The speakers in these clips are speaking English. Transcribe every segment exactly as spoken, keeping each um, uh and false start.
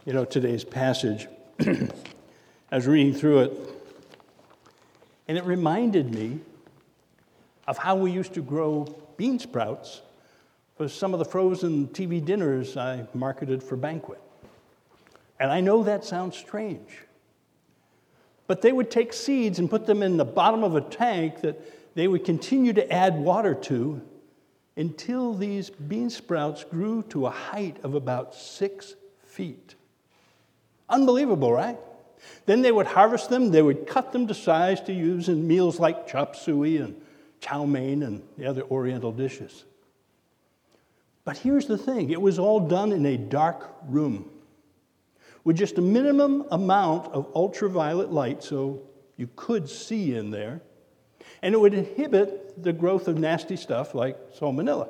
You know, today's passage, I was reading through it, and it reminded me of how we used to grow bean sprouts for some of the frozen T V dinners I marketed for Banquet. And I know that sounds strange, but they would take seeds and put them in the bottom of a tank that they would continue to add water to until these bean sprouts grew to a height of about six feet. Unbelievable, right? Then they would harvest them, they would cut them to size to use in meals like chop suey and chow mein and the other Oriental dishes. But here's the thing, it was all done in a dark room with just a minimum amount of ultraviolet light so you could see in there, and it would inhibit the growth of nasty stuff like salmonella.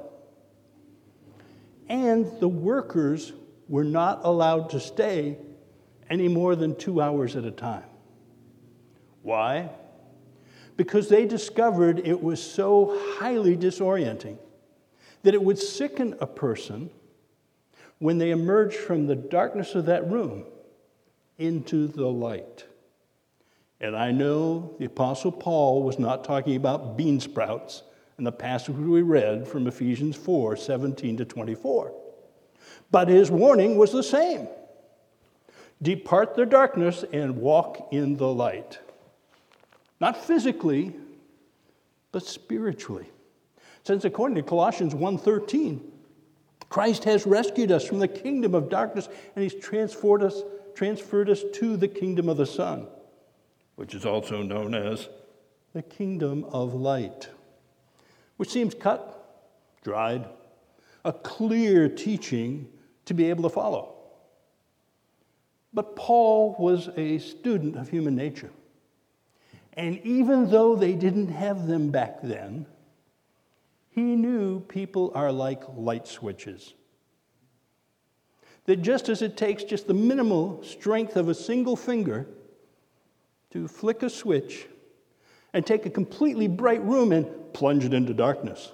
And the workers were not allowed to stay any more than two hours at a time. Why? Because they discovered it was so highly disorienting that it would sicken a person when they emerged from the darkness of that room into the light. And I know the Apostle Paul was not talking about bean sprouts in the passage we read from Ephesians four, seventeen to twenty-four. But his warning was the same. Depart the darkness and walk in the light. Not physically, but spiritually. Since according to Colossians one thirteen, Christ has rescued us from the kingdom of darkness and he's transferred us, transferred us to the kingdom of the Son, which is also known as the kingdom of light, which seems cut, dried, a clear teaching to be able to follow. But Paul was a student of human nature. And even though they didn't have them back then, he knew people are like light switches. That just as it takes just the minimal strength of a single finger to flick a switch and take a completely bright room and plunge it into darkness,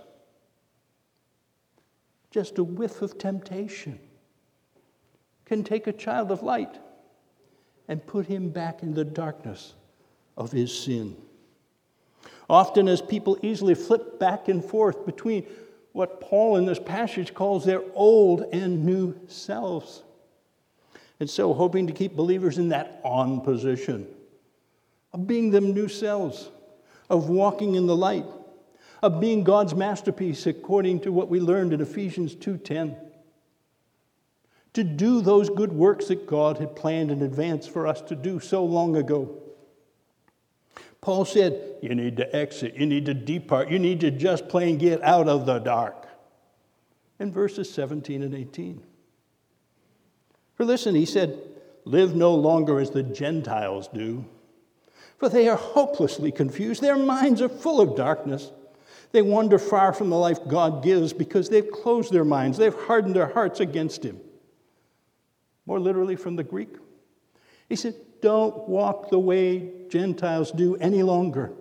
just a whiff of temptation can take a child of light and put him back in the darkness of his sin. Often as people easily flip back and forth between what Paul in this passage calls their old and new selves. And so hoping to keep believers in that on position, of being them new selves, of walking in the light, of being God's masterpiece according to what we learned in Ephesians two ten. To do those good works that God had planned in advance for us to do so long ago. Paul said, you need to exit, you need to depart, you need to just plain get out of the dark. In verses seventeen and eighteen. For listen, he said, live no longer as the Gentiles do, for they are hopelessly confused. Their minds are full of darkness. They wander far from the life God gives because they've closed their minds. They've hardened their hearts against him. More literally from the Greek. He said, don't walk the way Gentiles do any longer.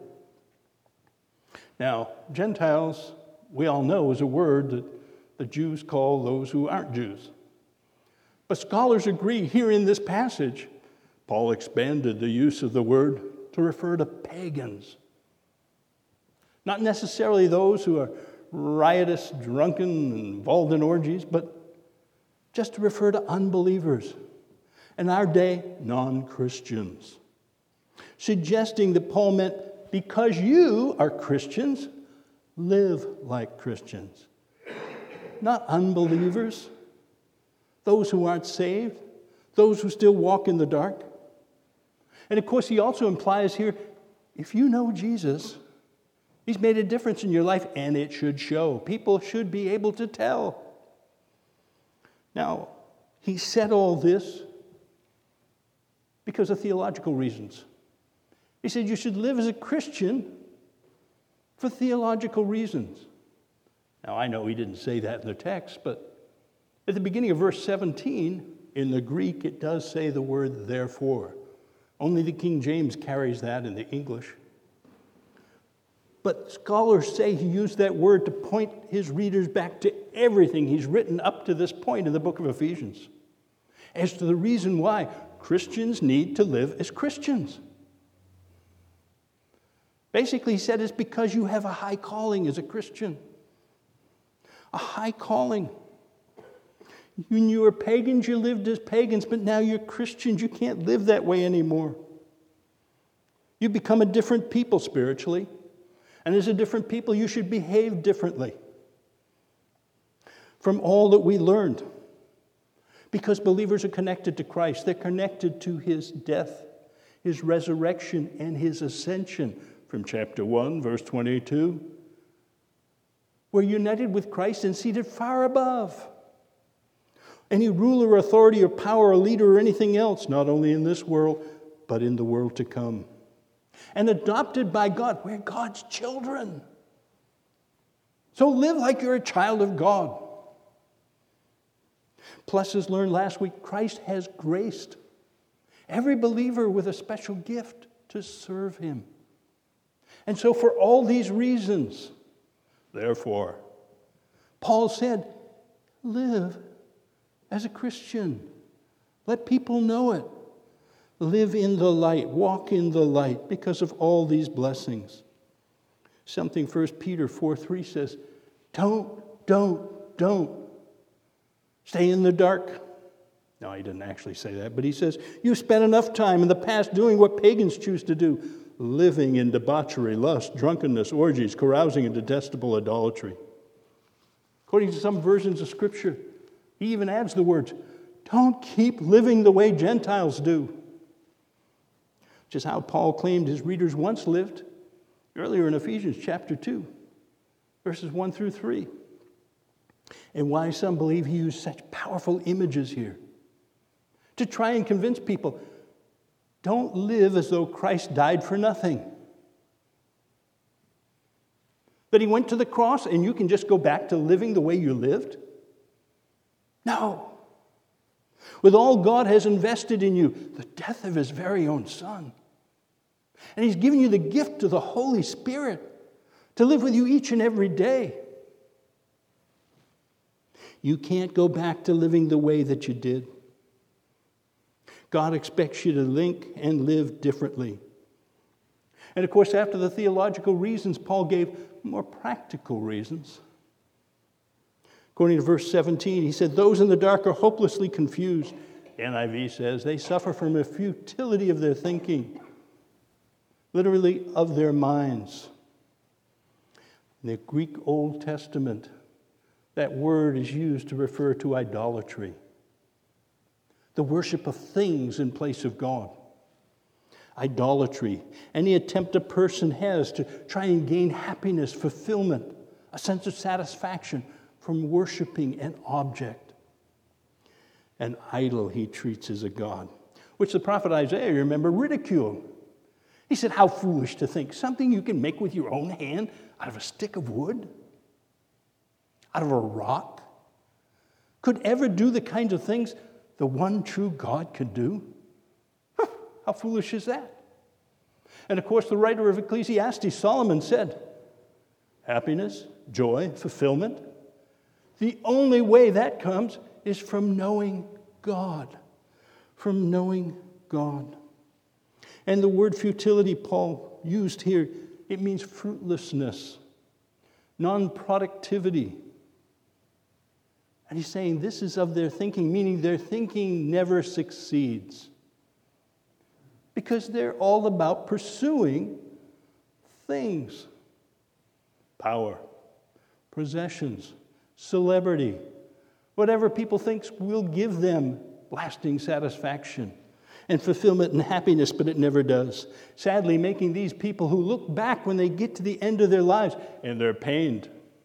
Now, Gentiles, we all know, is a word that the Jews call those who aren't Jews. But scholars agree here in this passage, Paul expanded the use of the word to refer to pagans. Not necessarily those who are riotous, drunken, and involved in orgies, but just to refer to unbelievers. In our day, non-Christians. Suggesting that Paul meant because you are Christians, live like Christians. Not unbelievers, those who aren't saved, those who still walk in the dark. And of course, he also implies here, if you know Jesus, he's made a difference in your life, and it should show. People should be able to tell. Now, he said all this because of theological reasons. He said you should live as a Christian for theological reasons. Now, I know he didn't say that in the text, but at the beginning of verse seventeen, in the Greek, it does say the word therefore. Only the King James carries that in the English. But scholars say he used that word to point his readers back to everything he's written up to this point in the book of Ephesians. as to the reason why Christians need to live as Christians. Basically, he said it's because you have a high calling as a Christian. A high calling. When you were pagans, you lived as pagans, but now you're Christians. You can't live that way anymore. You become a different people spiritually. And as a different people, you should behave differently from all that we learned. Because believers are connected to Christ. They're connected to his death, his resurrection, and his ascension. From chapter one, verse twenty-two. We're united with Christ and seated far above any ruler, authority, or power, or leader, or anything else, not only in this world, but in the world to come. And adopted by God. We're God's children. So live like you're a child of God. Plus, as learned last week, Christ has graced every believer with a special gift to serve him. And so for all these reasons, therefore, Paul said, live as a Christian. Let people know it. Live in the light. Walk in the light because of all these blessings. Something First Peter four three says, don't, don't, don't stay in the dark. No, he didn't actually say that, but he says, you spent enough time in the past doing what pagans choose to do, living in debauchery, lust, drunkenness, orgies, carousing, and detestable idolatry. According to some versions of Scripture, he even adds the words, don't keep living the way Gentiles do. Which is how Paul claimed his readers once lived, earlier in Ephesians chapter two, verses one through three. And why some believe he used such powerful images here to try and convince people, don't live as though Christ died for nothing. That he went to the cross and you can just go back to living the way you lived? No. With all God has invested in you, the death of his very own Son. And he's given you the gift of the Holy Spirit to live with you each and every day. You can't go back to living the way that you did. God expects you to think and live differently. And of course, after the theological reasons, Paul gave more practical reasons. According to verse seventeen, he said, those in the dark are hopelessly confused. N I V says they suffer from a futility of their thinking, literally of their minds. In the Greek Old Testament, that word is used to refer to idolatry, the worship of things in place of God. Idolatry, any attempt a person has to try and gain happiness, fulfillment, a sense of satisfaction from worshiping an object. An idol he treats as a god, which the prophet Isaiah, remember, ridiculed. He said, how foolish to think something you can make with your own hand out of a stick of wood, out of a rock, could ever do the kinds of things the one true God could do? How foolish is that? And of course, the writer of Ecclesiastes, Solomon, said, happiness, joy, fulfillment, the only way that comes is from knowing God. From knowing God. And the word futility Paul used here, it means fruitlessness, non-productivity. And he's saying this is of their thinking, meaning their thinking never succeeds. Because they're all about pursuing things. Power, possessions, celebrity, whatever people think will give them lasting satisfaction and fulfillment and happiness, but it never does. Sadly, making these people who look back when they get to the end of their lives and they're pained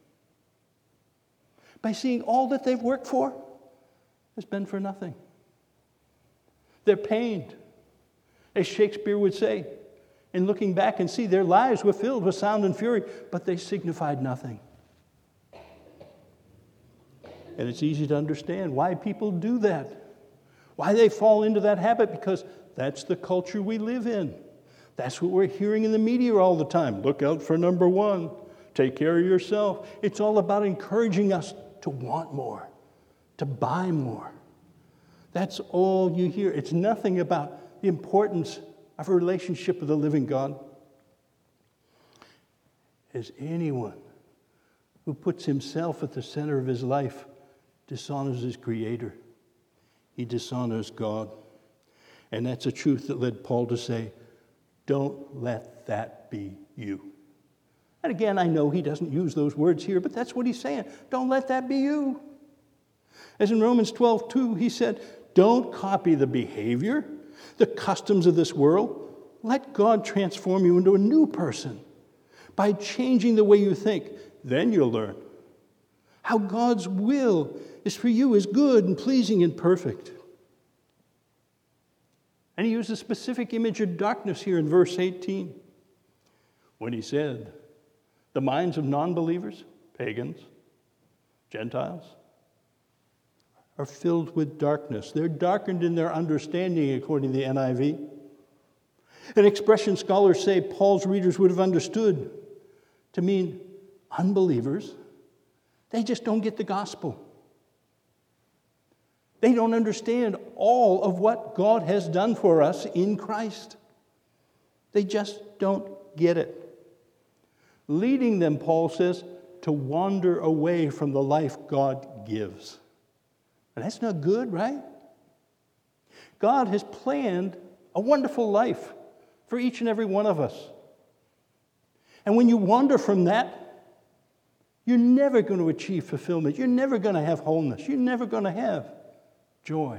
by seeing all that they've worked for has been for nothing. They're pained, as Shakespeare would say, in looking back and see their lives were filled with sound and fury, but they signified nothing. And it's easy to understand why people do that. Why they fall into that habit, because that's the culture we live in. That's what we're hearing in the media all the time. Look out for number one. Take care of yourself. It's all about encouraging us to want more, to buy more. That's all you hear. It's nothing about the importance of a relationship with the living God. As anyone who puts himself at the center of his life dishonors his Creator. He dishonors God. And that's a truth that led Paul to say, don't let that be you. And again, I know he doesn't use those words here, but that's what he's saying. Don't let that be you. As in Romans twelve two, he said, don't copy the behavior, the customs of this world. Let God transform you into a new person by changing the way you think. Then you'll learn how God's will is for you is good and pleasing and perfect. And he used a specific image of darkness here in verse eighteen when he said, the minds of non-believers, pagans, Gentiles, are filled with darkness. They're darkened in their understanding, according to the N I V. An expression scholars say Paul's readers would have understood to mean unbelievers. They just don't get the gospel. They don't understand all of what God has done for us in Christ. They just don't get it. Leading them, Paul says, to wander away from the life God gives. And that's not good, right? God has planned a wonderful life for each and every one of us. And when you wander from that, you're never going to achieve fulfillment. You're never going to have wholeness. You're never going to have joy.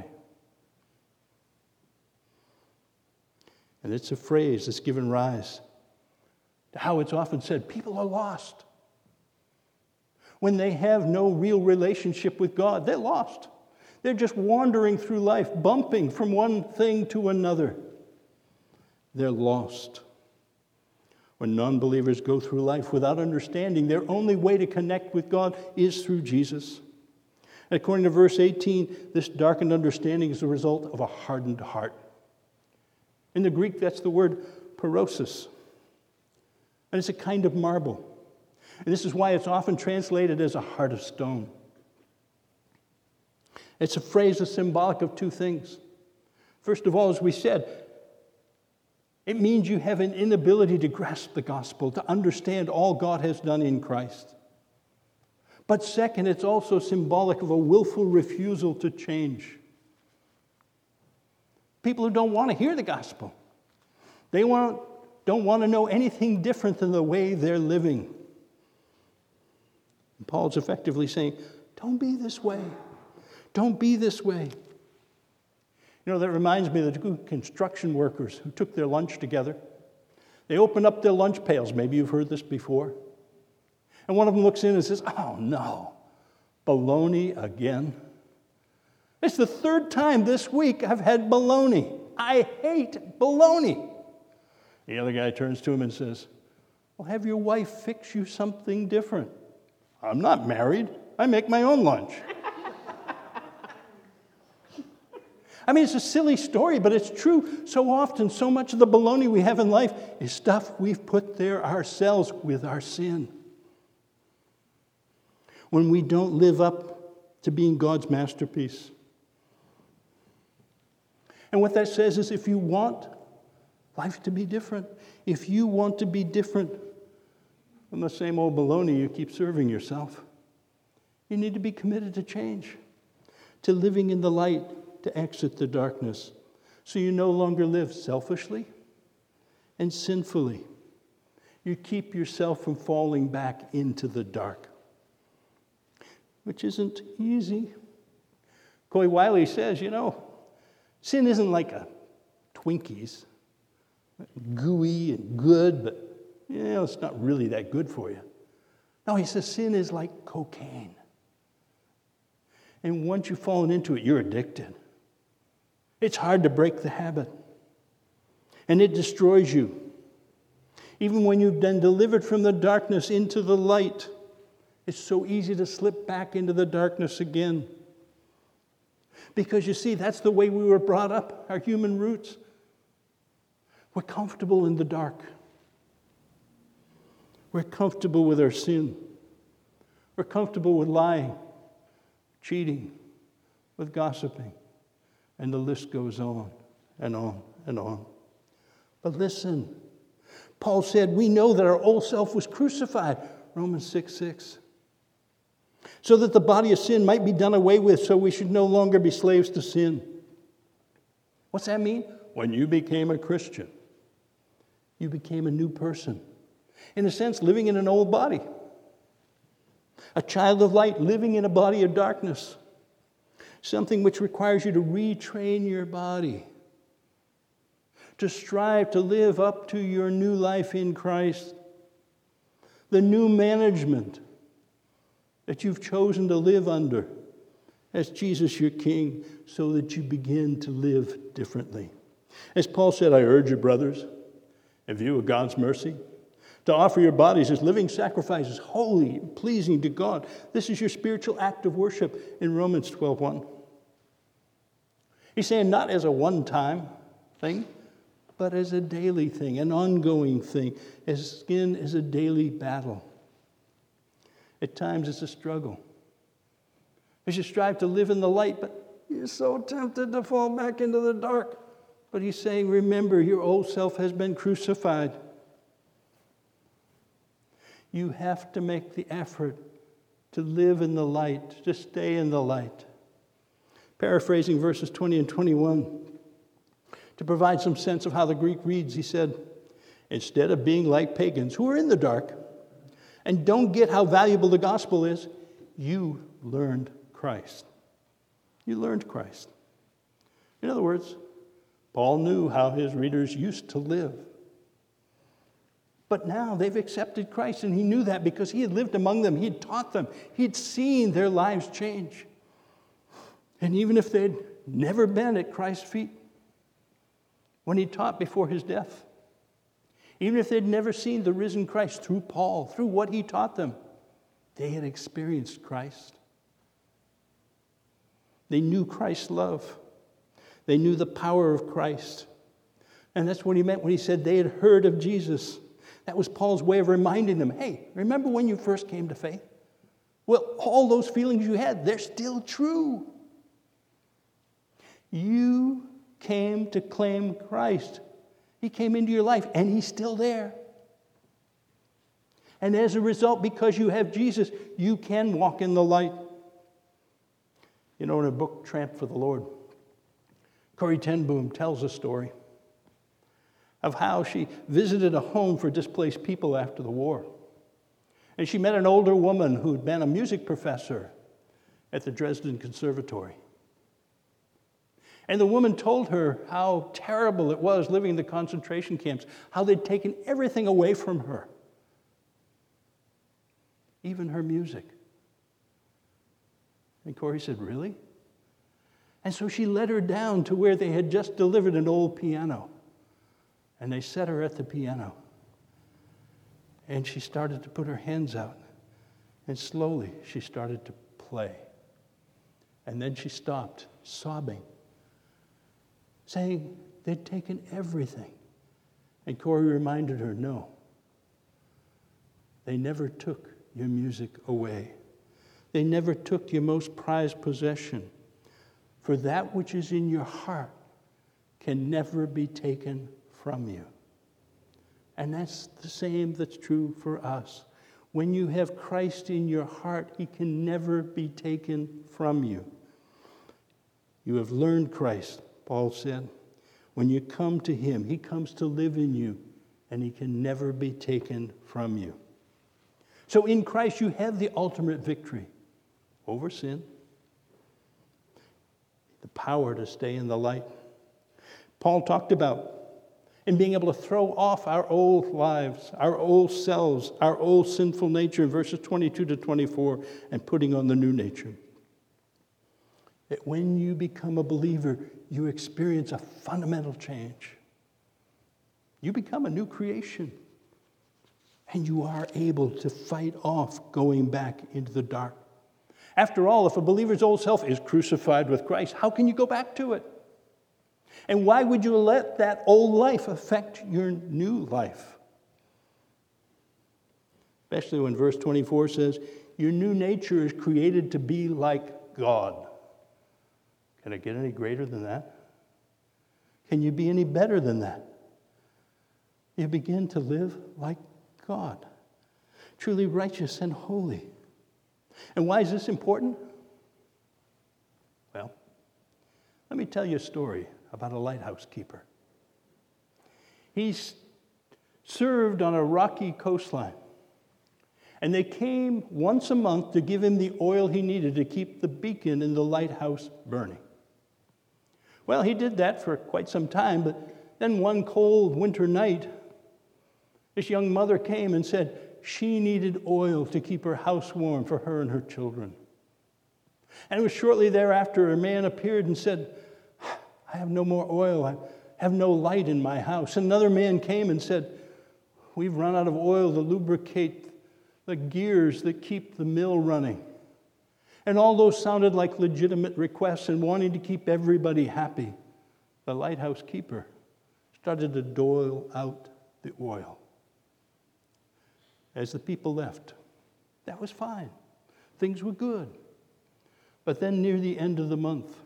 And it's a phrase that's given rise to how it's often said, people are lost. When they have no real relationship with God, they're lost. They're just wandering through life, bumping from one thing to another. They're lost. When non-believers go through life without understanding, their only way to connect with God is through Jesus. And according to verse eighteen, this darkened understanding is the result of a hardened heart. In the Greek, that's the word porosis. And it's a kind of marble. And this is why it's often translated as a heart of stone. It's a phrase that's symbolic of two things. First of all, as we said, it means you have an inability to grasp the gospel, to understand all God has done in Christ. But second, it's also symbolic of a willful refusal to change. People who don't want to hear the gospel. They want, don't want to know anything different than the way they're living. And Paul's effectively saying, don't be this way. Don't be this way. You know, that reminds me of the two construction workers who took their lunch together. They opened up their lunch pails. Maybe you've heard this before. And one of them looks in and says, oh, no, bologna again. It's the third time this week I've had bologna. I hate bologna. The other guy turns to him and says, well, have your wife fix you something different. I'm not married. I make my own lunch. I mean, it's a silly story, but it's true. So often, so much of the baloney we have in life is stuff we've put there ourselves with our sin. When we don't live up to being God's masterpiece. And what that says is if you want life to be different, if you want to be different from the same old baloney you keep serving yourself, you need to be committed to change, to living in the light, to exit the darkness, so you no longer live selfishly and sinfully. You keep yourself from falling back into the dark, which isn't easy. Coy Wiley says, you know, sin isn't like a Twinkies, gooey and good, but you know, it's not really that good for you. No, he says sin is like cocaine. And once you've fallen into it, you're addicted. It's hard to break the habit. And it destroys you. Even when you've been delivered from the darkness into the light, it's so easy to slip back into the darkness again. Because you see, that's the way we were brought up, our human roots. We're comfortable in the dark. We're comfortable with our sin. We're comfortable with lying, cheating, with gossiping, And the list goes on and on and on. But listen, Paul said, we know that our old self was crucified, Romans six six, so that the body of sin might be done away with, so we should no longer be slaves to sin. What's that mean? When you became a Christian, you became a new person. In a sense, living in an old body. A child of light living in a body of darkness. Something which requires you to retrain your body, to strive to live up to your new life in Christ. The new management that you've chosen to live under as Jesus your King, so that you begin to live differently. As Paul said, I urge you, brothers, in view of God's mercy, to offer your bodies as living sacrifices, holy and pleasing to God. This is your spiritual act of worship in Romans twelve one. He's saying not as a one-time thing, but as a daily thing, an ongoing thing. As skin is a daily battle. At times it's a struggle. As you strive to live in the light, but you're so tempted to fall back into the dark. But he's saying, remember, your old self has been crucified. You have to make the effort to live in the light, to stay in the light. Paraphrasing verses twenty and twenty-one, to provide some sense of how the Greek reads, he said, instead of being like pagans who are in the dark and don't get how valuable the gospel is, you learned Christ. You learned Christ. In other words, Paul knew how his readers used to live. But now they've accepted Christ, and he knew that because he had lived among them. He had taught them. He'd seen their lives change. And even if they'd never been at Christ's feet when he taught before his death, even if they'd never seen the risen Christ through Paul, through what he taught them, they had experienced Christ. They knew Christ's love. They knew the power of Christ. And that's what he meant when he said they had heard of Jesus. That was Paul's way of reminding them, hey, remember when you first came to faith? Well, all those feelings you had, they're still true. You came to claim Christ. He came into your life, and he's still there. And as a result, because you have Jesus, you can walk in the light. You know, in a book, Tramp for the Lord, Corrie ten Boom tells a story of how she visited a home for displaced people after the war. And she met an older woman who'd been a music professor at the Dresden Conservatory. And the woman told her how terrible it was living in the concentration camps, how they'd taken everything away from her, even her music. And Corrie said, really? And so she led her down to where they had just delivered an old piano. And they set her at the piano. And she started to put her hands out. And slowly she started to play. And then she stopped, sobbing, saying they'd taken everything. And Corrie reminded her, no, they never took your music away. They never took your most prized possession. For that which is in your heart can never be taken from you. And that's the same that's true for us. When you have Christ in your heart, he can never be taken from you. You have learned Christ, Paul said. When you come to him, he comes to live in you, and he can never be taken from you. So in Christ, you have the ultimate victory over sin, the power to stay in the light. Paul talked about in being able to throw off our old lives, our old selves, our old sinful nature in verses twenty-two to twenty-four, and putting on the new nature. That when you become a believer, you experience a fundamental change. You become a new creation. And you are able to fight off going back into the dark. After all, if a believer's old self is crucified with Christ, how can you go back to it? And why would you let that old life affect your new life? Especially when verse twenty-four says, your new nature is created to be like God. Can it get any greater than that? Can you be any better than that? You begin to live like God, truly righteous and holy. And why is this important? Well, let me tell you a story about a lighthouse keeper. He served on a rocky coastline, and they came once a month to give him the oil he needed to keep the beacon in the lighthouse burning. Well, he did that for quite some time, but then one cold winter night, this young mother came and said she needed oil to keep her house warm for her and her children. And it was shortly thereafter a man appeared and said, I have no more oil. I have no light in my house. Another man came and said, we've run out of oil to lubricate the gears that keep the mill running. And all those sounded like legitimate requests and wanting to keep everybody happy. The lighthouse keeper started to dole out the oil. As the people left, that was fine. Things were good. But then near the end of the month,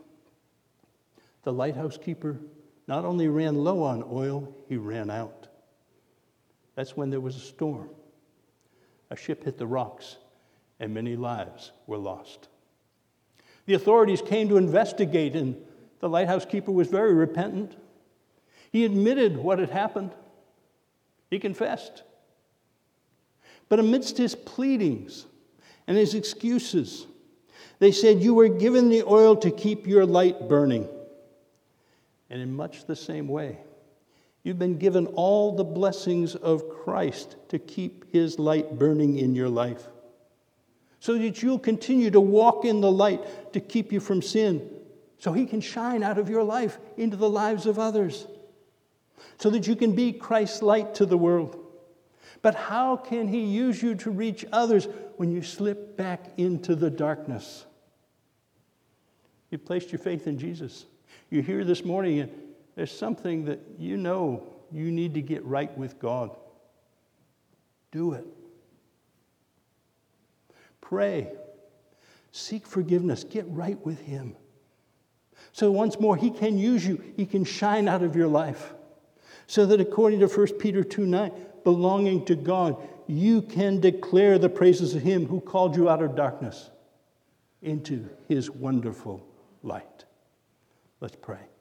the lighthouse keeper not only ran low on oil, he ran out. That's when there was a storm. A ship hit the rocks, and many lives were lost. The authorities came to investigate, and the lighthouse keeper was very repentant. He admitted what had happened. He confessed. But amidst his pleadings and his excuses, they said, you were given the oil to keep your light burning. And in much the same way, you've been given all the blessings of Christ to keep his light burning in your life, so that you'll continue to walk in the light to keep you from sin, so he can shine out of your life into the lives of others, so that you can be Christ's light to the world. But how can he use you to reach others when you slip back into the darkness? You placed your faith in Jesus. You're here this morning and there's something that you know you need to get right with God. Do it. Pray. Seek forgiveness. Get right with him. So once more, he can use you. He can shine out of your life. So that according to First Peter two nine, belonging to God, you can declare the praises of him who called you out of darkness into his wonderful light. Let's pray.